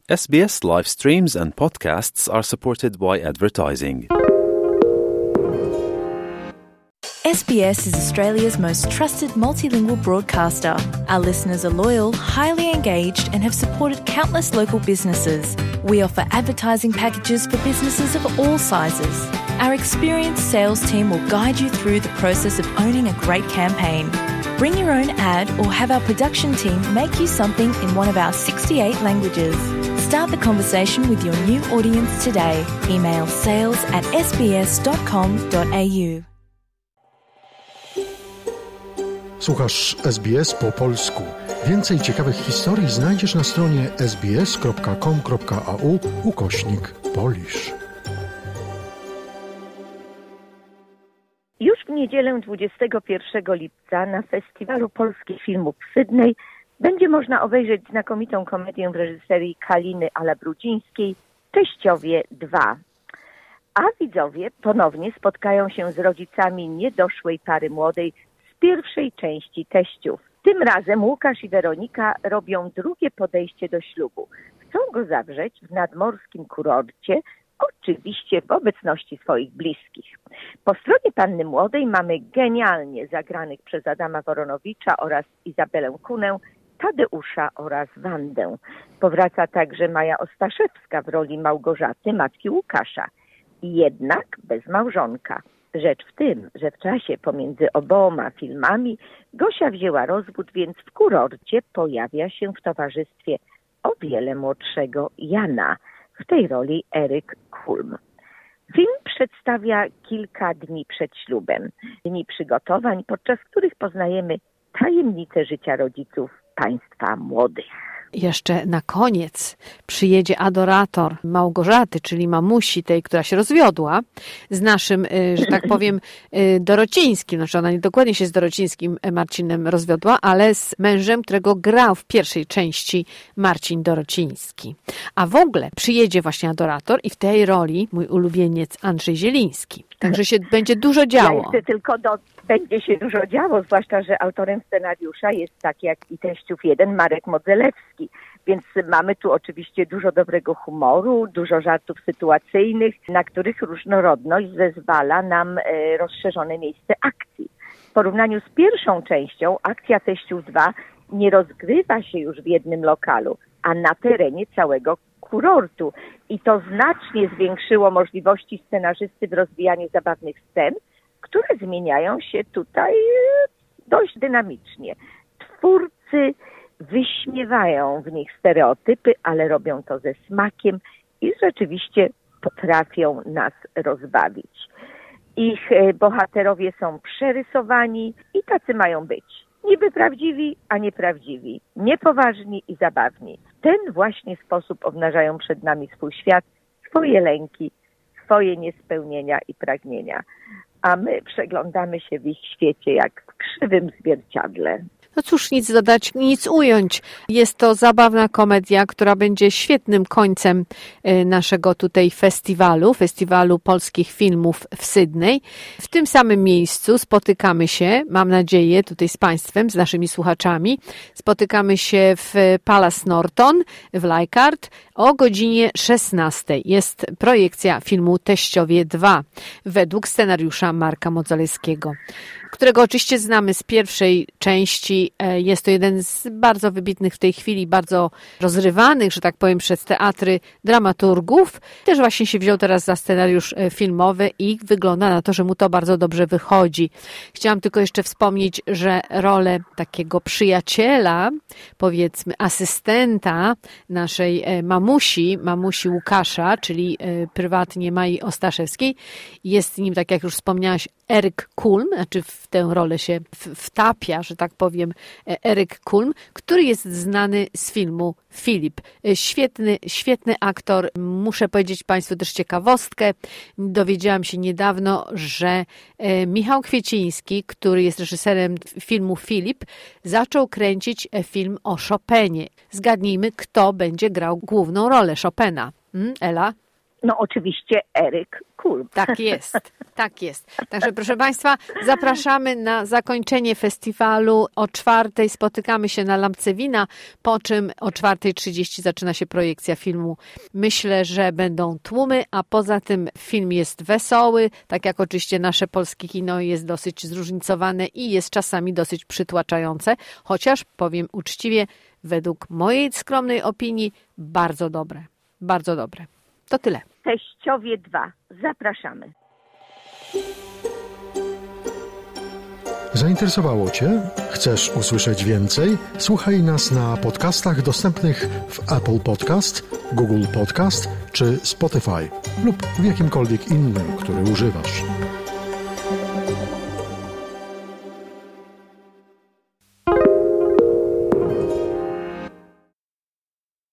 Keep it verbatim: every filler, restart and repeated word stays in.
S B S live streams and podcasts are supported by advertising. S B S is Australia's most trusted multilingual broadcaster. Our listeners are loyal, highly engaged, and have supported countless local businesses. We offer advertising packages for businesses of all sizes. Our experienced sales team will guide you through the process of owning a great campaign. Bring your own ad or have our production team make you something in one of our sixty-eight languages. Start the conversation with your new audience today. Email sales at s b s dot com dot a u. Słuchasz S B S po polsku. Więcej ciekawych historii znajdziesz na stronie s b s kropka com kropka a u ukośnik Polish. Już w niedzielę dwudziestego pierwszego lipca na Festiwalu Polskich Filmów w Sydney będzie można obejrzeć znakomitą komedię w reżyserii Kaliny Ala-Brudzińskiej Teściowie dwa. A widzowie ponownie spotkają się z rodzicami niedoszłej pary młodej z pierwszej części Teściów. Tym razem Łukasz i Weronika robią drugie podejście do ślubu. Chcą go zawrzeć w nadmorskim kurorcie, oczywiście w obecności swoich bliskich. Po stronie panny młodej mamy genialnie zagranych przez Adama Woronowicza oraz Izabelę Kunę, Tadeusza oraz Wandę. Powraca także Maja Ostaszewska w roli Małgorzaty, matki Łukasza. Jednak bez małżonka. Rzecz w tym, że w czasie pomiędzy oboma filmami Gosia wzięła rozwód, więc w kurorcie pojawia się w towarzystwie o wiele młodszego Jana. W tej roli Eryk Kulm. Film przedstawia kilka dni przed ślubem. Dni przygotowań, podczas których poznajemy tajemnice życia rodziców państwa młodych. Jeszcze na koniec przyjedzie adorator Małgorzaty, czyli mamusi tej, która się rozwiodła, z naszym, że tak powiem, Dorocińskim. Znaczy ona nie dokładnie się z Dorocińskim Marcinem rozwiodła, ale z mężem, którego grał w pierwszej części Marcin Dorociński. A w ogóle przyjedzie właśnie adorator i w tej roli mój ulubieniec Andrzej Zieliński. Także się będzie dużo działo. Ja jeszcze tylko do... Będzie się dużo działo, zwłaszcza, że autorem scenariusza jest tak jak i Teściów jeden Marek Modzelewski. Więc mamy tu oczywiście dużo dobrego humoru, dużo żartów sytuacyjnych, na których różnorodność zezwala nam e, rozszerzone miejsce akcji. W porównaniu z pierwszą częścią akcja Teściów dwa nie rozgrywa się już w jednym lokalu, a na terenie całego kurortu. I to znacznie zwiększyło możliwości scenarzysty w rozwijaniu zabawnych scen, które zmieniają się tutaj dość dynamicznie. Twórcy wyśmiewają w nich stereotypy, ale robią to ze smakiem i rzeczywiście potrafią nas rozbawić. Ich bohaterowie są przerysowani i tacy mają być. Niby prawdziwi, a nieprawdziwi. Niepoważni i zabawni. W ten właśnie sposób obnażają przed nami swój świat, swoje lęki, swoje niespełnienia i pragnienia. A my przeglądamy się w ich świecie jak w krzywym zwierciadle. No cóż, nic dodać, nic ująć. Jest to zabawna komedia, która będzie świetnym końcem naszego tutaj festiwalu, Festiwalu Polskich Filmów w Sydney. W tym samym miejscu spotykamy się, mam nadzieję, tutaj z Państwem, z naszymi słuchaczami. Spotykamy się w Palace Norton w Leichhardt o godzinie szesnastej. Jest projekcja filmu Teściowie dwa według scenariusza Marka Modzelewskiego, którego oczywiście znamy z pierwszej części. Jest to jeden z bardzo wybitnych w tej chwili, bardzo rozrywanych, że tak powiem, przez teatry dramaturgów. Też właśnie się wziął teraz za scenariusz filmowy i wygląda na to, że mu to bardzo dobrze wychodzi. Chciałam tylko jeszcze wspomnieć, że rolę takiego przyjaciela, powiedzmy asystenta naszej mamusi, mamusi Łukasza, czyli prywatnie Mai Ostaszewskiej, jest nim, tak jak już wspomniałaś, Eryk Kulm, znaczy w tę rolę się wtapia, że tak powiem, Eryk Kulm, który jest znany z filmu Filip. Świetny, świetny aktor. Muszę powiedzieć Państwu też ciekawostkę. Dowiedziałam się niedawno, że Michał Kwieciński, który jest reżyserem filmu Filip, zaczął kręcić film o Chopinie. Zgadnijmy, kto będzie grał główną rolę Chopina. Hmm, Ela? No oczywiście Eryk Kulp. Tak jest, tak jest. Także proszę Państwa, zapraszamy na zakończenie festiwalu. O czwartej spotykamy się na Lampce Wina, po czym o czwartej trzydzieści zaczyna się projekcja filmu. Myślę, że będą tłumy, a poza tym film jest wesoły, tak jak oczywiście nasze polskie kino jest dosyć zróżnicowane i jest czasami dosyć przytłaczające, chociaż powiem uczciwie, według mojej skromnej opinii bardzo dobre, bardzo dobre. To tyle. Teściowie dwa. Zapraszamy. Zainteresowało Cię? Chcesz usłyszeć więcej? Słuchaj nas na podcastach dostępnych w Apple Podcast, Google Podcast czy Spotify lub w jakimkolwiek innym, który używasz.